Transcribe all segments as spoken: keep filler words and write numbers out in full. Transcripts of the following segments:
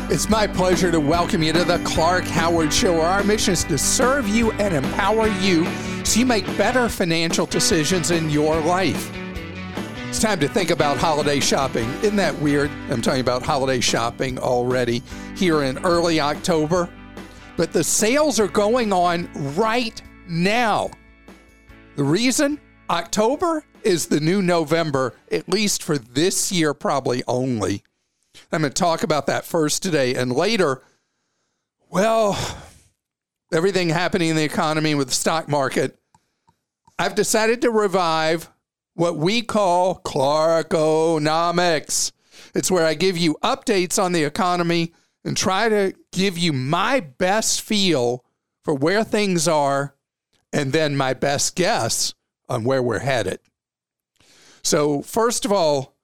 It's my pleasure to welcome you to the Clark Howard Show, where our mission is to serve you and empower you so you make better financial decisions in your life. It's time to think about holiday shopping. Isn't that weird? I'm talking about holiday shopping already here in early October. But the sales are going on right now. The reason? October is the new November, at least for this year, probably only. I'm going to talk about that first today, and later, well, everything happening in the economy with the stock market, I've decided to revive what we call Clarkonomics. It's where I give you updates on the economy and try to give you my best feel for where things are and then my best guess on where we're headed. So first of all,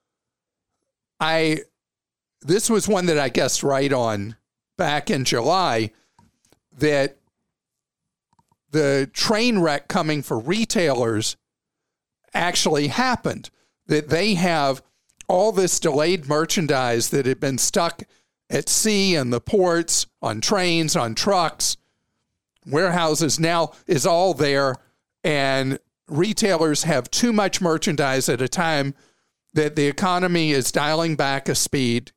I... This was one that I guessed right on back in July, that the train wreck coming for retailers actually happened, that they have all this delayed merchandise that had been stuck at sea and the ports, on trains, on trucks, warehouses now is all there, and retailers have too much merchandise at a time that the economy is dialing back a speed.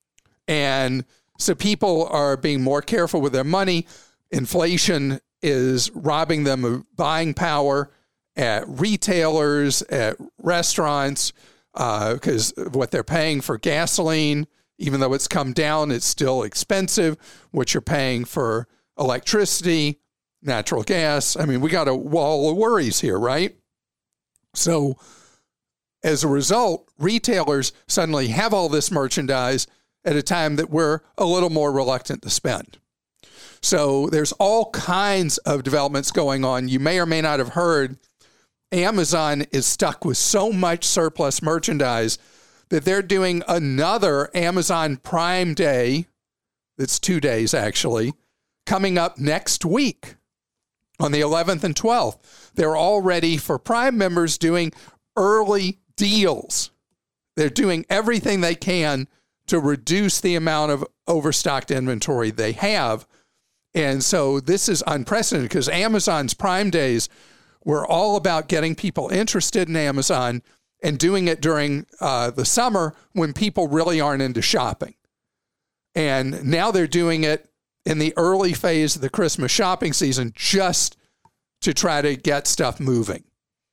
And so people are being more careful with their money. Inflation is robbing them of buying power at retailers, at restaurants, because uh, what they're paying for gasoline, even though it's come down, it's still expensive. What you're paying for electricity, natural gas. I mean, we got a wall of worries here, right? So as a result, retailers suddenly have all this merchandise at a time that we're a little more reluctant to spend. So there's all kinds of developments going on. You may or may not have heard Amazon is stuck with so much surplus merchandise that they're doing another Amazon Prime Day, that's two days actually, coming up next week on the eleventh and twelfth. They're already, for Prime members, doing early deals. They're doing everything they can to reduce the amount of overstocked inventory they have. And so this is unprecedented because Amazon's Prime Days were all about getting people interested in Amazon and doing it during uh, the summer when people really aren't into shopping. And now they're doing it in the early phase of the Christmas shopping season just to try to get stuff moving.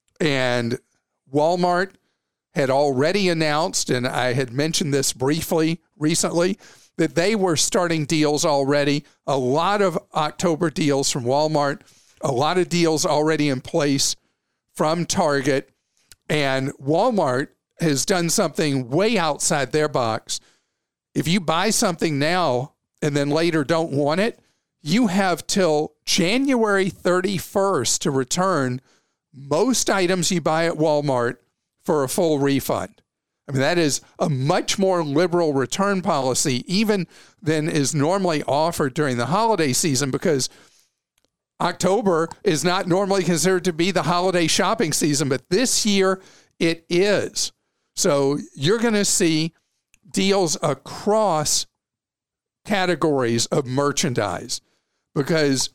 And Walmart had already announced, and I had mentioned this briefly recently, that they were starting deals already. A lot of October deals from Walmart, a lot of deals already in place from Target. And Walmart has done something way outside their box. If you buy something now and then later don't want it, you have till January thirty-first to return most items you buy at Walmart for a full refund. I mean, that is a much more liberal return policy even than is normally offered during the holiday season, because October is not normally considered to be the holiday shopping season, but this year it is. So you're going to see deals across categories of merchandise because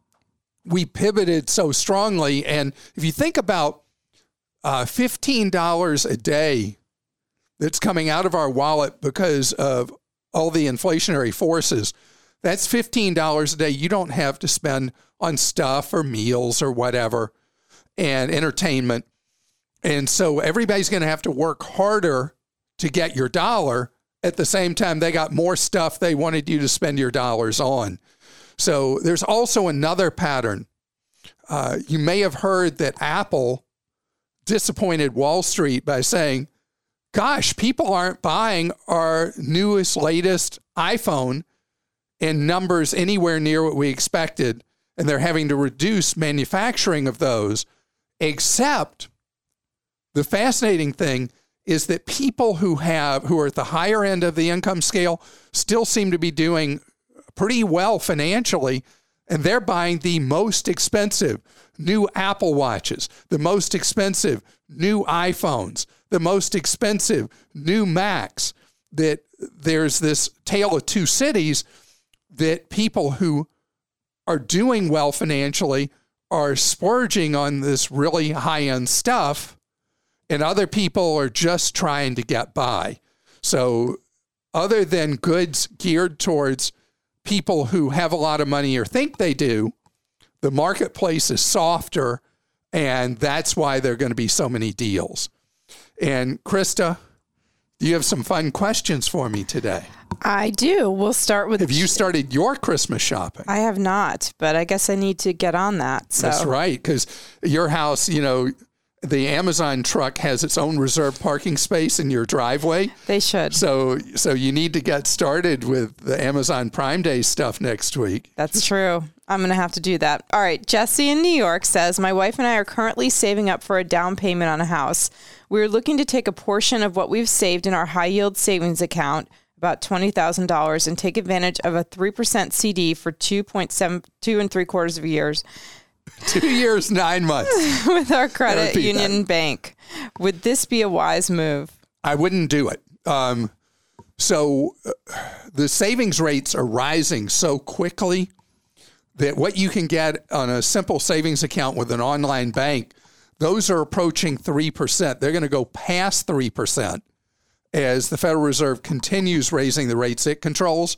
we pivoted so strongly. And if you think about Uh, fifteen dollars a day that's coming out of our wallet because of all the inflationary forces, that's fifteen dollars a day you don't have to spend on stuff or meals or whatever and entertainment. And so everybody's going to have to work harder to get your dollar. At the same time, they got more stuff they wanted you to spend your dollars on. So there's also another pattern. Uh, you may have heard that Apple disappointed Wall Street by saying, gosh, people aren't buying our newest, latest iPhone in numbers anywhere near what we expected, and they're having to reduce manufacturing of those. Except the fascinating thing is that people who have who are at the higher end of the income scale still seem to be doing pretty well financially, and they're buying the most expensive new Apple Watches, the most expensive new iPhones, the most expensive new Macs. that there's this tale of two cities, that people who are doing well financially are splurging on this really high-end stuff, and other people are just trying to get by. So other than goods geared towards people who have a lot of money or think they do, the marketplace is softer, and that's why there are going to be so many deals. And Krista, you have some fun questions for me today. I do. We'll start with... Have you started your Christmas shopping? I have not, but I guess I need to get on that. So. That's right, because your house, you know, the Amazon truck has its own reserved parking space in your driveway. They should. So so you need to get started with the Amazon Prime Day stuff next week. That's true. I'm going to have to do that. All right. Jesse in New York says, my wife and I are currently saving up for a down payment on a house. We're looking to take a portion of what we've saved in our high yield savings account, about twenty thousand dollars, and take advantage of a three percent C D for two point seven, two and three quarters of years. Two years, nine months. With our credit union that. bank. Would this be a wise move? I wouldn't do it. Um, so uh, the savings rates are rising so quickly that what you can get on a simple savings account with an online bank, those are approaching three percent. They're going to go past three percent as the Federal Reserve continues raising the rates it controls.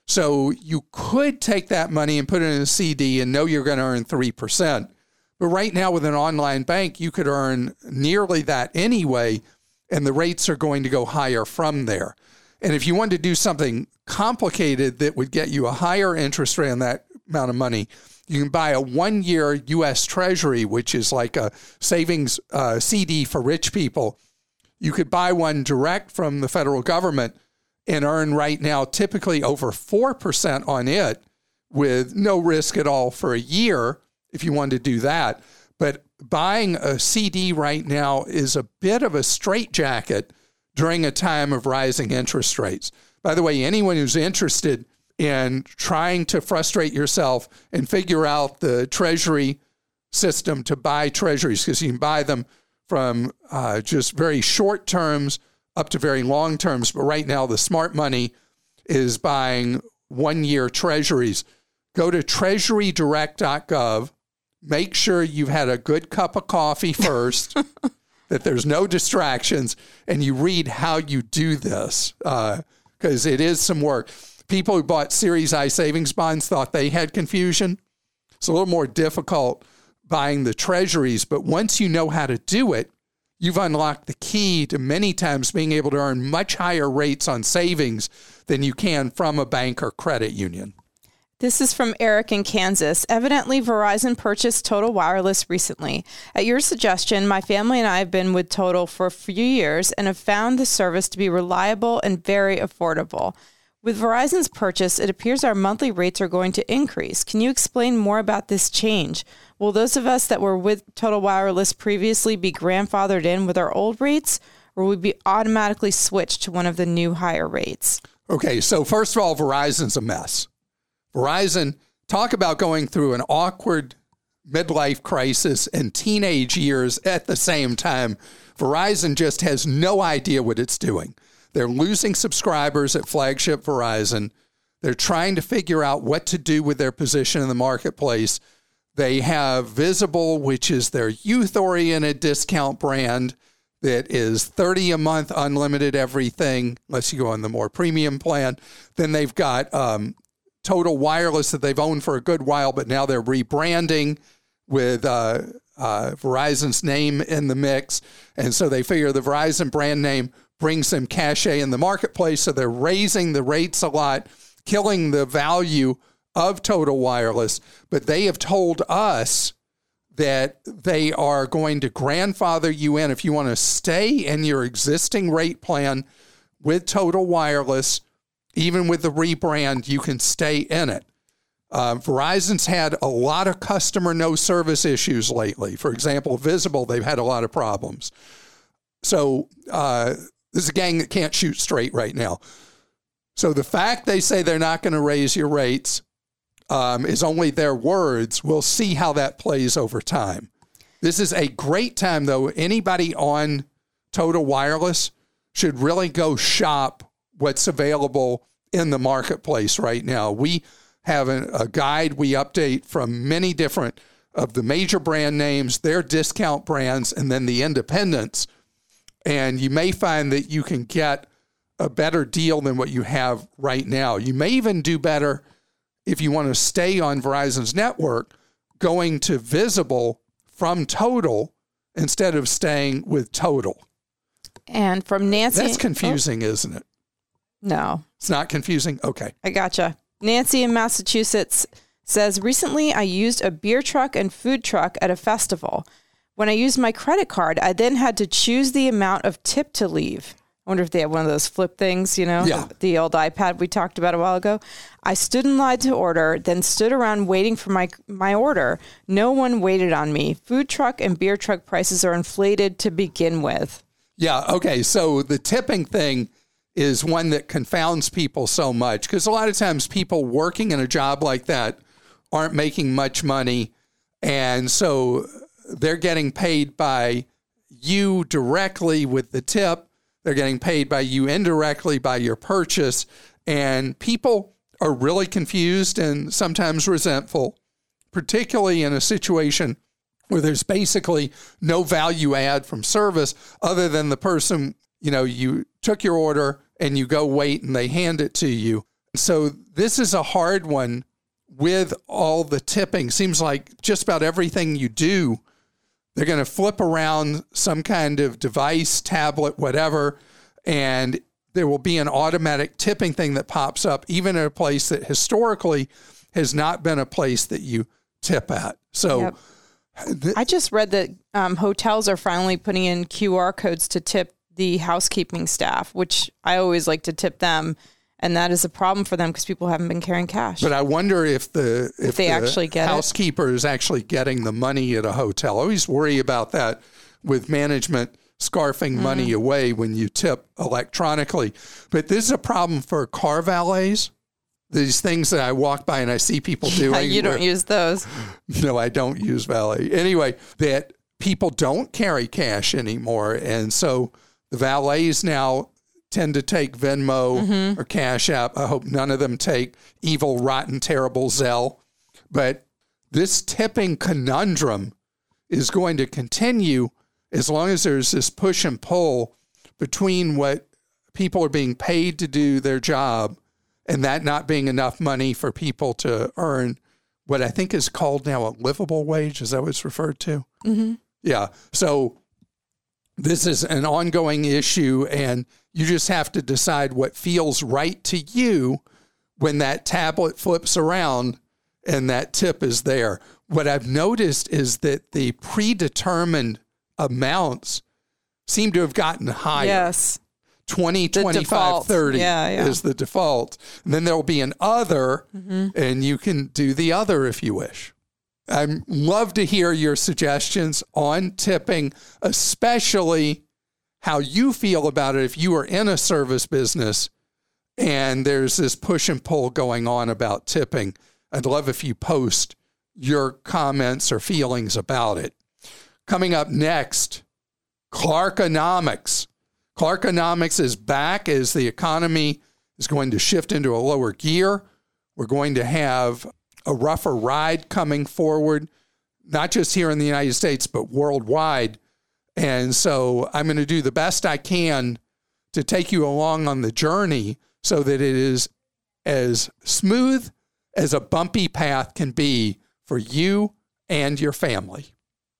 So you could take that money and put it in a C D and know you're going to earn three percent. But right now with an online bank, you could earn nearly that anyway, and the rates are going to go higher from there. And if you wanted to do something complicated that would get you a higher interest rate on that amount of money, you can buy a one-year U S Treasury, which is like a savings uh, C D for rich people. You could buy one direct from the federal government and earn right now typically over four percent on it with no risk at all for a year if you wanted to do that. But buying a C D right now is a bit of a straitjacket during a time of rising interest rates. By the way, anyone who's interested in trying to frustrate yourself and figure out the Treasury system to buy treasuries, because you can buy them from uh, just very short terms up to very long terms. But right now, the smart money is buying one-year treasuries. Go to treasury direct dot gov. Make sure you've had a good cup of coffee first, that there's no distractions, and you read how you do this, because uh, it is some work. People who bought Series I savings bonds thought they had confusion. It's a little more difficult buying the treasuries, but once you know how to do it, you've unlocked the key to many times being able to earn much higher rates on savings than you can from a bank or credit union. This is from Eric in Kansas. Evidently, Verizon purchased Total Wireless recently. At your suggestion, my family and I have been with Total for a few years and have found the service to be reliable and very affordable. With Verizon's purchase, it appears our monthly rates are going to increase. Can you explain more about this change? Will those of us that were with Total Wireless previously be grandfathered in with our old rates, or will we be automatically switched to one of the new higher rates? Okay, so first of all, Verizon's a mess. Verizon, talk about going through an awkward midlife crisis and teenage years at the same time. Verizon just has no idea what it's doing. They're losing subscribers at flagship Verizon. They're trying to figure out what to do with their position in the marketplace. They have Visible, which is their youth-oriented discount brand that is thirty dollars a month, unlimited everything, unless you go on the more premium plan. Then they've got um, Total Wireless that they've owned for a good while, but now they're rebranding with uh, uh, Verizon's name in the mix. And so they figure the Verizon brand name brings them cachet in the marketplace, so they're raising the rates a lot, killing the value of Total Wireless. But they have told us that they are going to grandfather you in. If you want to stay in your existing rate plan with Total Wireless, even with the rebrand, you can stay in it. Uh, Verizon's had a lot of customer no service issues lately. For example, Visible, they've had a lot of problems. So uh, this is a gang that can't shoot straight right now. So the fact they say they're not going to raise your rates um, is only their words. We'll see how that plays over time. This is a great time, though. Anybody on Total Wireless should really go shop what's available in the marketplace right now. We have a, a guide we update from many different of the major brand names, their discount brands, and then the independents. And you may find that you can get a better deal than what you have right now. You may even do better if you want to stay on Verizon's network, going to Visible from Total instead of staying with Total. And from Nancy. That's confusing, oh. isn't it? No. It's not confusing? Okay. I gotcha. Nancy in Massachusetts says, recently I used a beer truck and food truck at a festival. When I used my credit card, I then had to choose the amount of tip to leave. I wonder if they have one of those flip things, you know, yeah. the old iPad we talked about a while ago. I stood in line to order, then stood around waiting for my my order. No one waited on me. Food truck and beer truck prices are inflated to begin with. Yeah, okay. So the tipping thing is one that confounds people so much because a lot of times people working in a job like that aren't making much money. And so they're getting paid by you directly with the tip. They're getting paid by you indirectly by your purchase. And people are really confused and sometimes resentful, particularly in a situation where there's basically no value add from service other than the person, you know, you took your order and you go wait and they hand it to you. So this is a hard one with all the tipping. Seems like just about everything you do, they're going to flip around some kind of device, tablet, whatever, and there will be an automatic tipping thing that pops up, even at a place that historically has not been a place that you tip at. So yep. th- I just read that um, hotels are finally putting in Q R codes to tip the housekeeping staff, which I always like to tip them. And that is a problem for them because people haven't been carrying cash. But I wonder if the if, if they the actually get housekeeper it. is actually getting the money at a hotel. I always worry about that with management scarfing mm-hmm. money away when you tip electronically. But this is a problem for car valets. These things that I walk by and I see people doing. Yeah, you don't where, use those. No, I don't use valet. Anyway, that people don't carry cash anymore. And so the valets now tend to take Venmo mm-hmm. or Cash App. I hope none of them take evil, rotten, terrible Zelle. But this tipping conundrum is going to continue as long as there's this push and pull between what people are being paid to do their job and that not being enough money for people to earn what I think is called now a livable wage. Is that what it's referred to? Mm-hmm. Yeah. So this is an ongoing issue, and you just have to decide what feels right to you when that tablet flips around and that tip is there. What I've noticed is that the predetermined amounts seem to have gotten higher. Yes. twenty, twenty-five, thirty yeah, yeah. is the default. And then there'll be an other, mm-hmm. and you can do the other if you wish. I'd love to hear your suggestions on tipping, especially how you feel about it if you are in a service business and there's this push and pull going on about tipping. I'd love if you post your comments or feelings about it. Coming up next, Clarkonomics. Clarkonomics is back as the economy is going to shift into a lower gear. We're going to have a rougher ride coming forward, not just here in the United States, but worldwide. And so I'm going to do the best I can to take you along on the journey so that it is as smooth as a bumpy path can be for you and your family.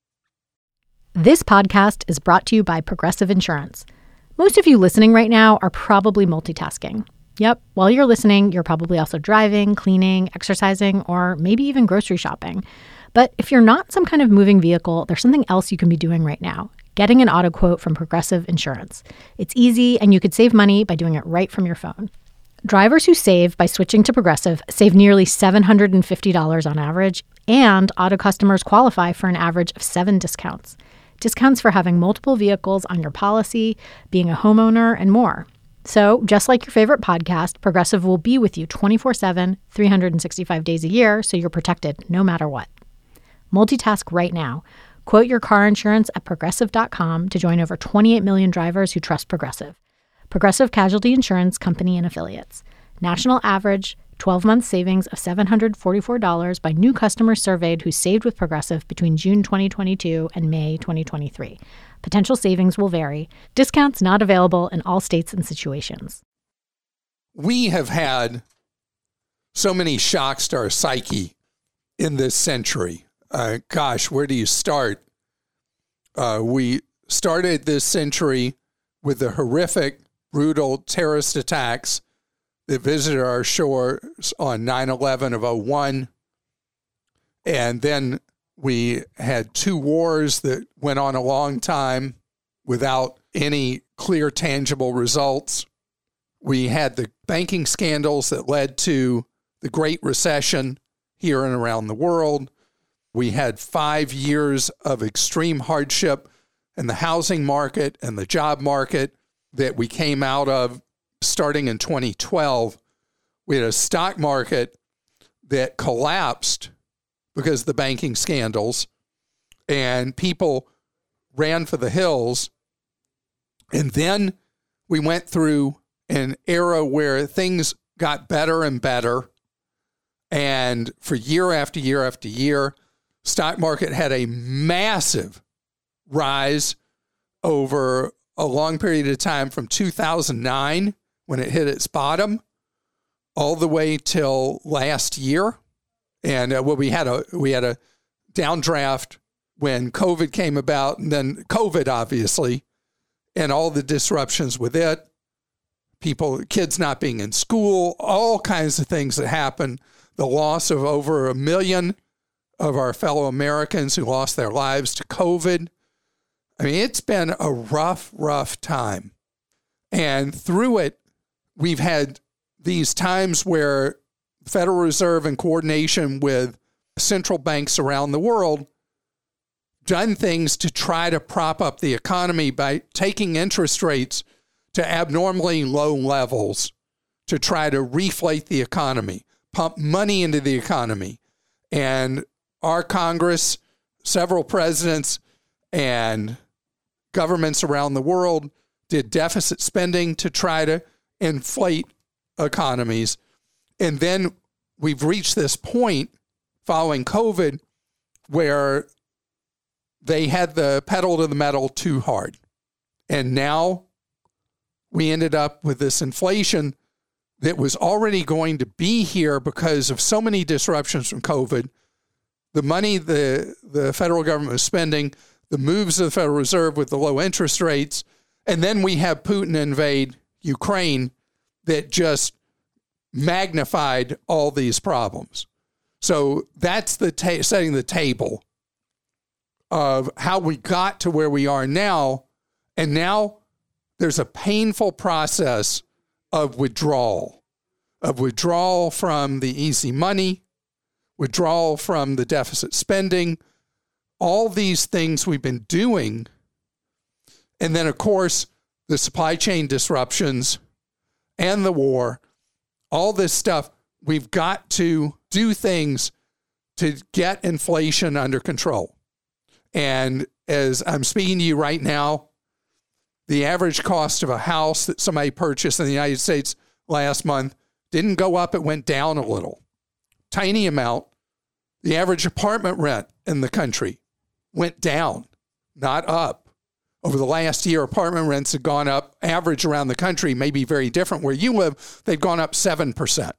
This podcast is brought to you by Progressive Insurance. Most of you listening right now are probably multitasking. Yep, while you're listening, you're probably also driving, cleaning, exercising, or maybe even grocery shopping. But if you're not some kind of moving vehicle, there's something else you can be doing right now. Getting an auto quote from Progressive Insurance. It's easy, and you could save money by doing it right from your phone. Drivers who save by switching to Progressive save nearly seven hundred fifty dollars on average, and auto customers qualify for an average of seven discounts. Discounts for having multiple vehicles on your policy, being a homeowner, and more. So, just like your favorite podcast, Progressive will be with you twenty-four seven, three hundred sixty-five days a year, so you're protected no matter what. Multitask right now. Quote your car insurance at progressive dot com to join over twenty-eight million drivers who trust Progressive. Progressive Casualty Insurance Company and Affiliates. National average twelve-month savings of seven hundred forty-four dollars by new customers surveyed who saved with Progressive between June twenty twenty-two and May twenty twenty-three. Potential savings will vary. Discounts not available in all states and situations. We have had so many shocks to our psyche in this century. Uh, gosh, where do you start? Uh, we started this century with the horrific, brutal terrorist attacks that visited our shores on nine eleven of oh one. And then we had two wars that went on a long time without any clear, tangible results. We had the banking scandals that led to the Great Recession here and around the world. We had five years of extreme hardship in the housing market and the job market that we came out of starting in twenty twelve. We had a stock market that collapsed because of the banking scandals, and people ran for the hills. And then we went through an era where things got better and better. And for year after year after year, stock market had a massive rise over a long period of time from two thousand nine, when it hit its bottom, all the way till last year. And uh, well, we had a we had a downdraft when COVID came about, and then COVID, obviously, and all the disruptions with it, people, kids not being in school, all kinds of things that happened. The loss of over a million of our fellow Americans who lost their lives to COVID. I mean, it's been a rough, rough time. And through it, we've had these times where the Federal Reserve, in coordination with central banks around the world, done things to try to prop up the economy by taking interest rates to abnormally low levels to try to reflate the economy, pump money into the economy. And our Congress, several presidents, and governments around the world did deficit spending to try to inflate economies. And then we've reached this point following COVID where they had the pedal to the metal too hard. And now we ended up with this inflation that was already going to be here because of so many disruptions from COVID. The money the, the federal government was spending, the moves of the Federal Reserve with the low interest rates, and then we have Putin invade Ukraine that just magnified all these problems. So that's the ta- setting the table of how we got to where we are now. And now there's a painful process of withdrawal, of withdrawal from the easy money, withdrawal from the deficit spending, all these things we've been doing. And then, of course, the supply chain disruptions and the war, all this stuff. We've got to do things to get inflation under control. And as I'm speaking to you right now, the average cost of a house that somebody purchased in the United States last month didn't go up, it went down a little. Tiny amount. The average apartment rent in the country went down, not up. Over the last year, apartment rents have gone up, average around the country, may be very different. Where you live, they've gone up seven percent.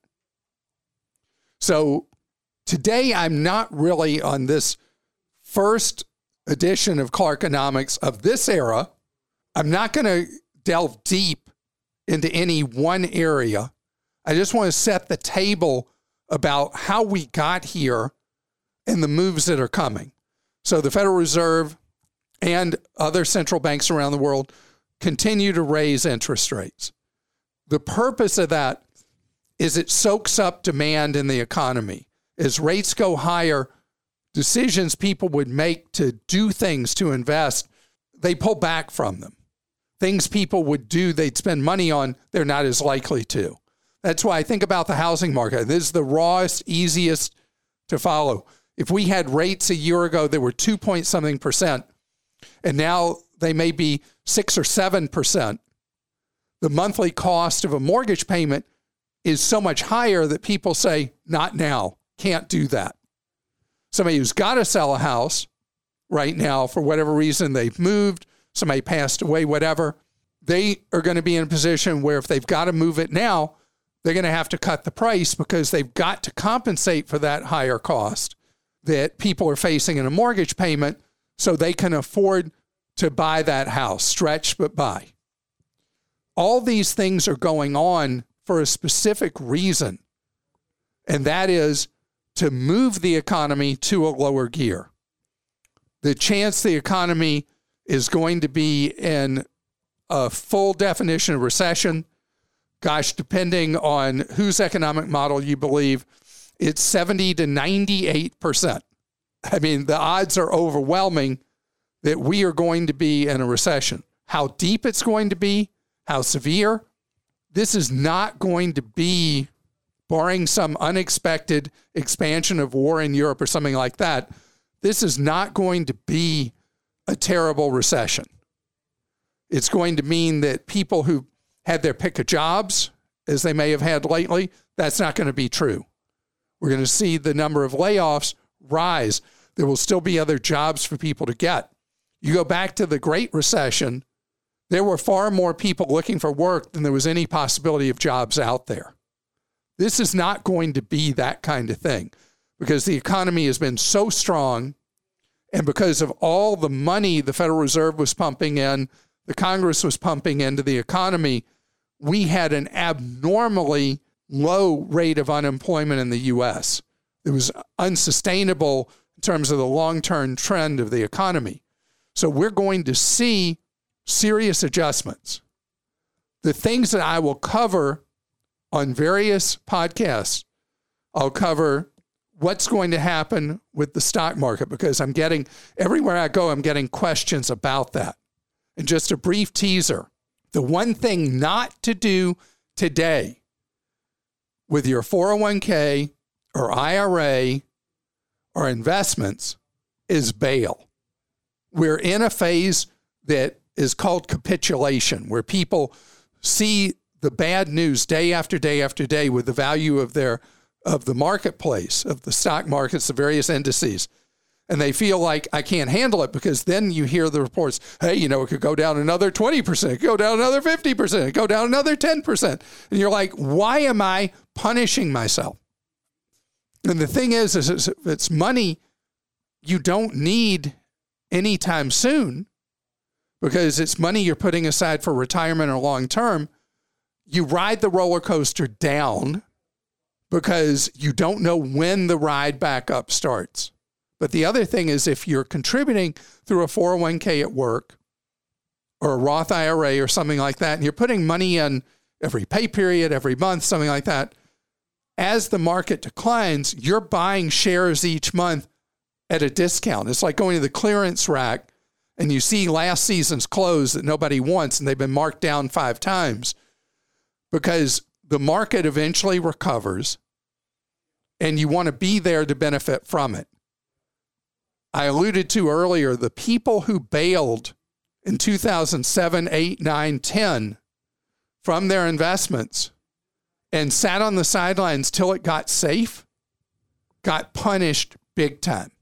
So today, I'm not really on this first edition of Clarkonomics of this era. I'm not going to delve deep into any one area. I just want to set the table about how we got here and the moves that are coming. So the Federal Reserve and other central banks around the world continue to raise interest rates. The purpose of that is it soaks up demand in the economy. As rates go higher, decisions people would make to do things to invest, they pull back from them. Things people would do, they'd spend money on, they're not as likely to. That's why I think about the housing market. This is the rawest, easiest to follow. If we had rates a year ago that were two point something percent, and now they may be six or seven percent, the monthly cost of a mortgage payment is so much higher that people say, not now, can't do that. Somebody who's got to sell a house right now for whatever reason, they've moved, somebody passed away, whatever, they are going to be in a position where if they've got to move it now, they're going to have to cut the price because they've got to compensate for that higher cost that people are facing in a mortgage payment so they can afford to buy that house, stretch but buy. All these things are going on for a specific reason, and that is to move the economy to a lower gear. The chance the economy is going to be in a full definition of recession, gosh, depending on whose economic model you believe, it's seventy to ninety-eight percent. I mean, the odds are overwhelming that we are going to be in a recession. How deep it's going to be, how severe, this is not going to be, barring some unexpected expansion of war in Europe or something like that, this is not going to be a terrible recession. It's going to mean that people who had their pick of jobs, as they may have had lately, that's not going to be true. We're going to see the number of layoffs rise. There will still be other jobs for people to get. You go back to the Great Recession, there were far more people looking for work than there was any possibility of jobs out there. This is not going to be that kind of thing because the economy has been so strong, and because of all the money the Federal Reserve was pumping in, the Congress was pumping into the economy, we had an abnormally low rate of unemployment in the U S. It was unsustainable in terms of the long-term trend of the economy. So we're going to see serious adjustments. The things that I will cover on various podcasts, I'll cover what's going to happen with the stock market because I'm getting, everywhere I go, I'm getting questions about that. And just a brief teaser, the one thing not to do today with your four oh one k or I R A or investments is bail. We're in a phase that is called capitulation, where people see the bad news day after day after day with the value of their of the marketplace, of the stock markets, the various indices. And they feel like, I can't handle it, because then you hear the reports, hey, you know, it could go down another twenty percent, it could go down another fifty percent, it could go down another ten percent. And you're like, why am I punishing myself? And the thing is, is if it's money you don't need anytime soon, because it's money you're putting aside for retirement or long term, you ride the roller coaster down because you don't know when the ride back up starts. But the other thing is, if you're contributing through a four oh one k at work or a Roth I R A or something like that, and you're putting money in every pay period, every month, something like that, as the market declines, you're buying shares each month at a discount. It's like going to the clearance rack and you see last season's clothes that nobody wants and they've been marked down five times, because the market eventually recovers and you want to be there to benefit from it. I alluded to earlier, the people who bailed in two thousand seven, eight, nine, ten from their investments and sat on the sidelines till it got safe, got punished big time.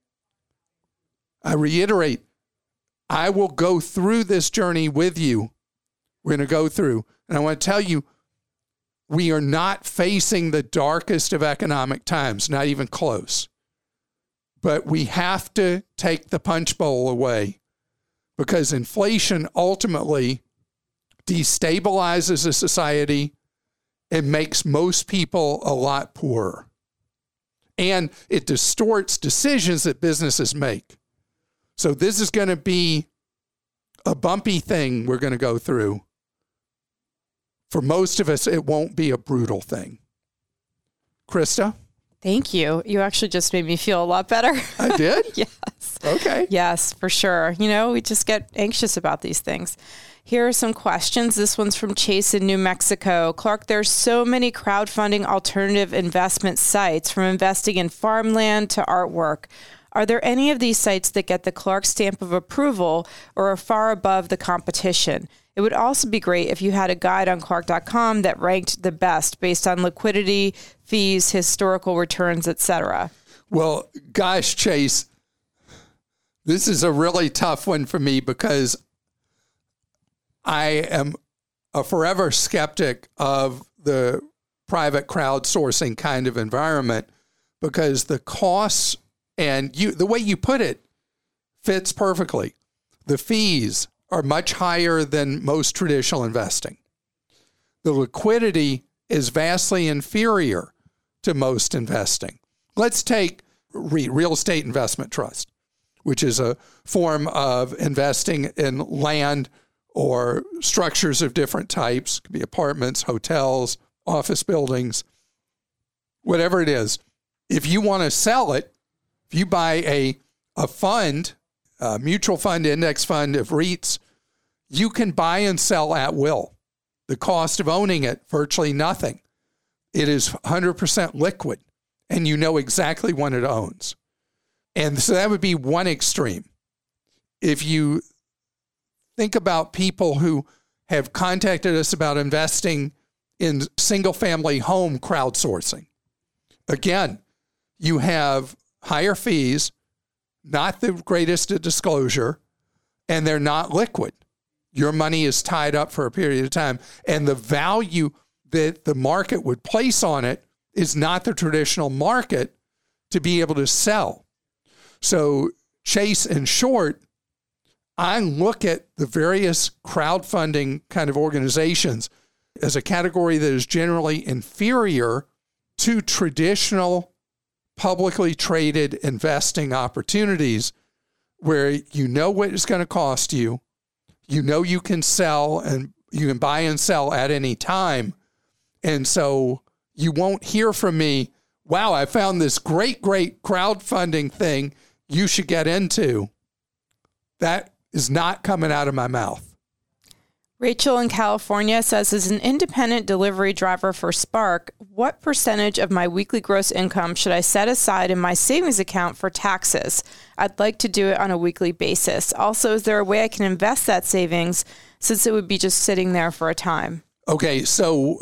I reiterate, I will go through this journey with you. We're going to go through, and I want to tell you, we are not facing the darkest of economic times, not even close. But we have to take the punch bowl away, because inflation ultimately destabilizes a society and makes most people a lot poorer. And it distorts decisions that businesses make. So this is going to be a bumpy thing we're going to go through. For most of us, it won't be a brutal thing. Krista? Thank you. You actually just made me feel a lot better. I did? Yes. Okay. Yes, for sure. You know, we just get anxious about these things. Here are some questions. This one's from Chase in New Mexico. Clark, there's so many crowdfunding alternative investment sites, from investing in farmland to artwork. Are there any of these sites that get the Clark stamp of approval or are far above the competition? It would also be great if you had a guide on Clark dot com that ranked the best based on liquidity, fees, historical returns, et cetera. Well, gosh, Chase, this is a really tough one for me because I am a forever skeptic of the private crowdsourcing kind of environment because the costs and you, the way you put it fits perfectly. The fees are much higher than most traditional investing. The liquidity is vastly inferior to most investing. Let's take REIT, Real Estate Investment Trust, which is a form of investing in land or structures of different types. It could be apartments, hotels, office buildings, whatever it is. If you want to sell it, if you buy a, a fund, a mutual fund, index fund of REITs, you can buy and sell at will. The cost of owning it, virtually nothing. It is one hundred percent liquid, and you know exactly what it owns. And so that would be one extreme. If you think about people who have contacted us about investing in single-family home crowdsourcing. Again, you have higher fees, not the greatest of disclosure, and they're not liquid. Your money is tied up for a period of time, and the value that the market would place on it is not the traditional market to be able to sell. So, Chase, in short, I look at the various crowdfunding kind of organizations as a category that is generally inferior to traditional publicly traded investing opportunities where you know what it's going to cost you, you know you can sell and you can buy and sell at any time. And so you won't hear from me, wow, I found this great, great crowdfunding thing you should get into. That is not coming out of my mouth. Rachel in California says, as an independent delivery driver for Spark, what percentage of my weekly gross income should I set aside in my savings account for taxes? I'd like to do it on a weekly basis. Also, is there a way I can invest that savings since it would be just sitting there for a time? Okay, so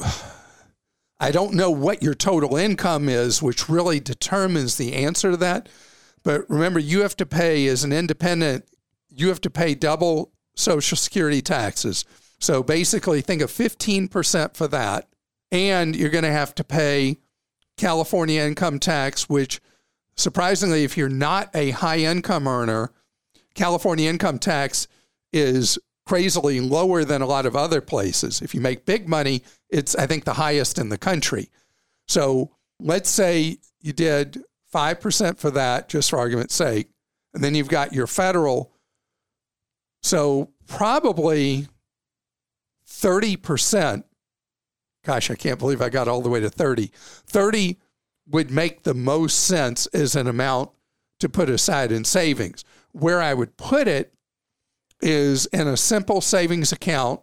I don't know what your total income is, which really determines the answer to that. But remember, you have to pay as an independent, you have to pay double Social Security taxes. So basically think of fifteen percent for that. And you're going to have to pay California income tax, which surprisingly, if you're not a high income earner, California income tax is crazily lower than a lot of other places. If you make big money, it's, I think, the highest in the country. So let's say you did five percent for that, just for argument's sake. And then you've got your federal. So probably thirty percent. Gosh, I can't believe I got all the way to thirty. thirty would make the most sense as an amount to put aside in savings. Where I would put it is in a simple savings account,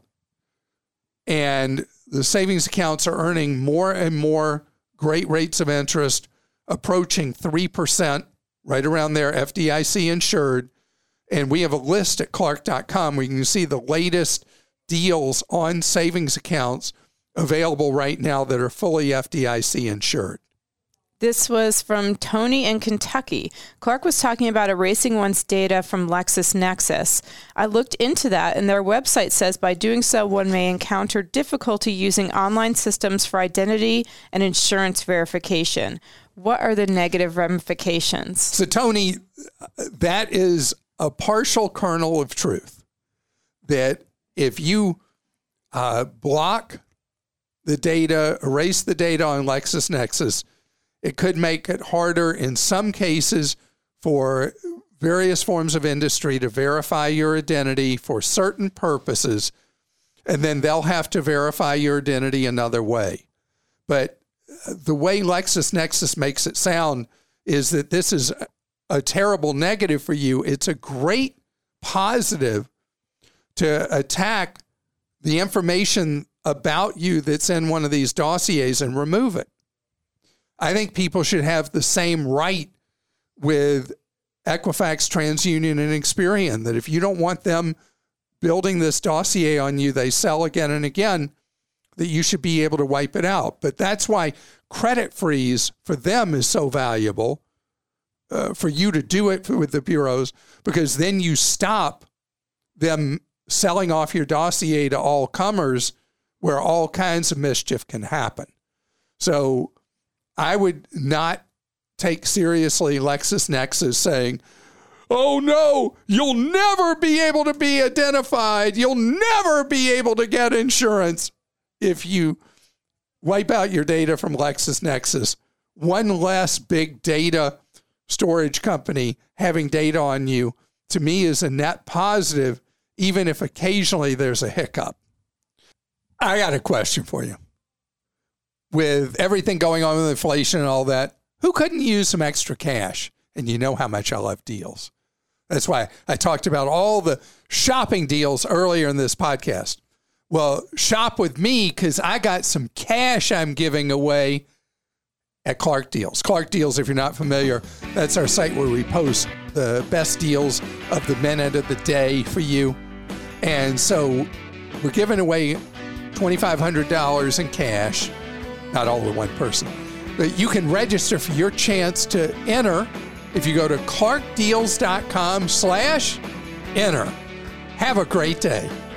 and the savings accounts are earning more and more great rates of interest, approaching three percent, right around there, F D I C insured. And we have a list at Clark dot com where you can see the latest deals on savings accounts available right now that are fully F D I C insured. This was from Tony in Kentucky. Clark was talking about erasing one's data from LexisNexis. I looked into that, and their website says by doing so, one may encounter difficulty using online systems for identity and insurance verification. What are the negative ramifications? So, Tony, that is a partial kernel of truth, that if you uh, block the data, erase the data on LexisNexis, it could make it harder in some cases for various forms of industry to verify your identity for certain purposes, and then they'll have to verify your identity another way. But the way LexisNexis makes it sound is that this is a terrible negative for you. It's a great positive to attack the information about you that's in one of these dossiers and remove it. I think people should have the same right with Equifax, TransUnion, and Experian, that if you don't want them building this dossier on you they sell again and again, that you should be able to wipe it out. But that's why credit freeze for them is so valuable, uh, for you to do it with the bureaus, because then you stop them selling off your dossier to all comers where all kinds of mischief can happen. So I would not take seriously LexisNexis saying, oh no, you'll never be able to be identified. You'll never be able to get insurance if you wipe out your data from LexisNexis. One less big data storage company having data on you, to me, is a net positive, even if occasionally there's a hiccup. I got a question for you. With everything going on with inflation and all that, who couldn't use some extra cash? And you know how much I love deals. That's why I talked about all the shopping deals earlier in this podcast. Well, shop with me because I got some cash I'm giving away at Clark Deals. Clark Deals, if you're not familiar, that's our site where we post the best deals of the minute of the day for you. And so we're giving away twenty-five hundred dollars in cash, not all to one person. But you can register for your chance to enter if you go to clarkdeals.com slash enter. Have a great day.